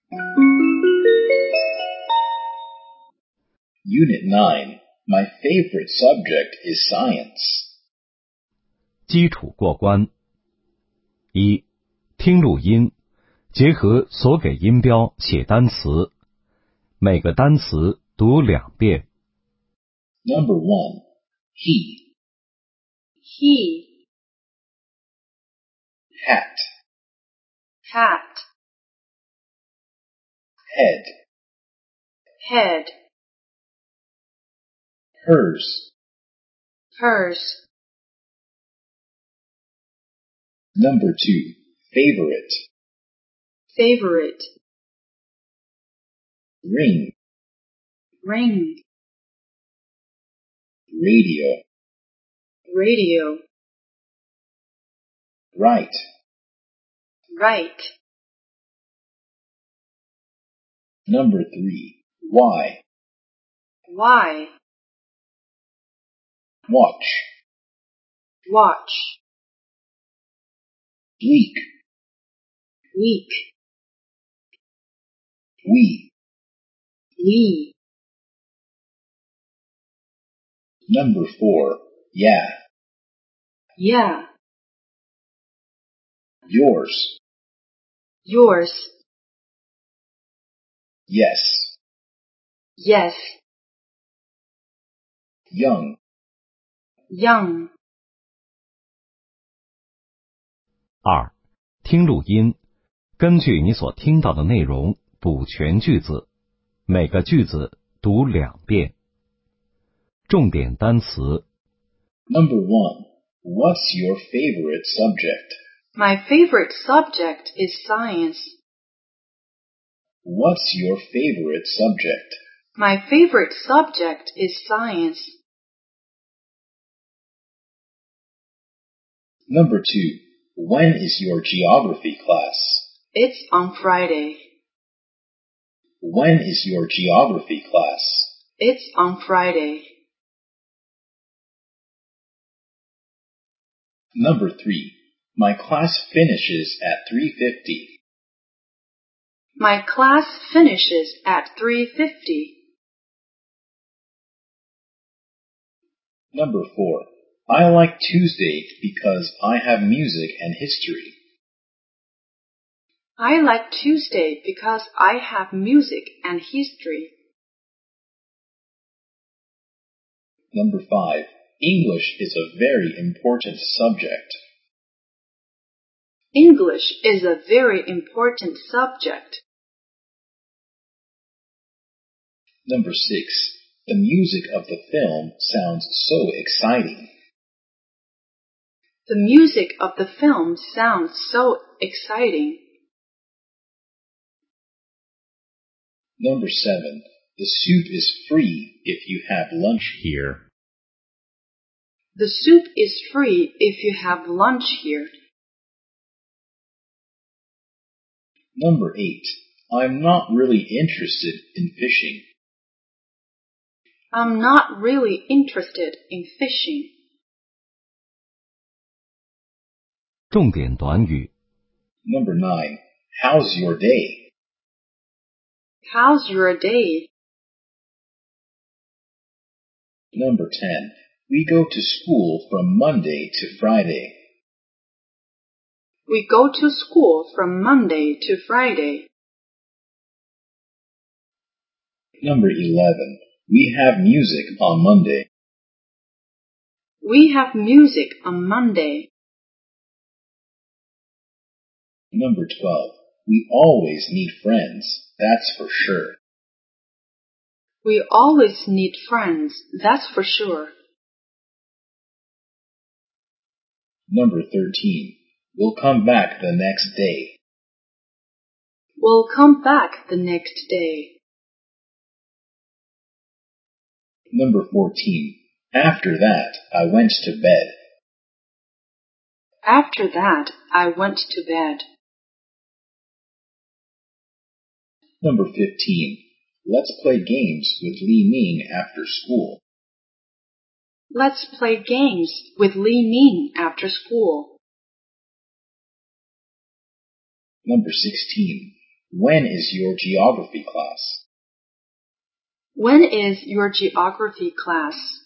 Unit 9. My favorite subject is science. 基础过关。一、听录音，结合所给音标写单词，每个单词读2遍。 Number 1. He. He. Hat. Hat. Head. Head. Hers. Hers. Number 2. Favorite. Favorite. Ring. Ring. Radio. Radio. Right. Right. Number 3. Why. Why. Watch. Watch. Week. Week. We. We. Number 4. Yeah. Yeah. Yours. Yours. Yes. Yes. Young. Young. 2、听录音，根据你所听到的内容补全句子，每个句子读2遍。重点单词。 Number 1. What's your favorite subject? My favorite subject is science. What's your favorite subject? My favorite subject is science. Number 2. When is your geography class? It's on Friday. When is your geography class? It's on Friday. Number 3. My class finishes at 3:50. My class finishes at 3:50. Number 4. I like Tuesday because I have music and history. I like Tuesday because I have music and history. Number 5. English is a very important subject. English is a very important subject. Number 6. The music of the film sounds so exciting. The music of the film sounds so exciting. Number 7. The soup is free if you have lunch here. The soup is free if you have lunch here. Number 8. I'm not really interested in fishing. I'm not really interested in fishing. 重点短语。 Number 9. How's your day? How's your day? Number 10. We go to school from Monday to Friday. We go to school from Monday to Friday. Number 11. We have music on Monday. We have music on Monday. Number 12. We always need friends, that's for sure. We always need friends, that's for sure. Number 13. We'll come back the next day. We'll come back the next day. Number 14. After that, I went to bed. After that, I went to bed. Number 15. Let's play games with Li Ning after school. Let's play games with Li Ning after school. Number 16. When is your geography class? When is your geography class?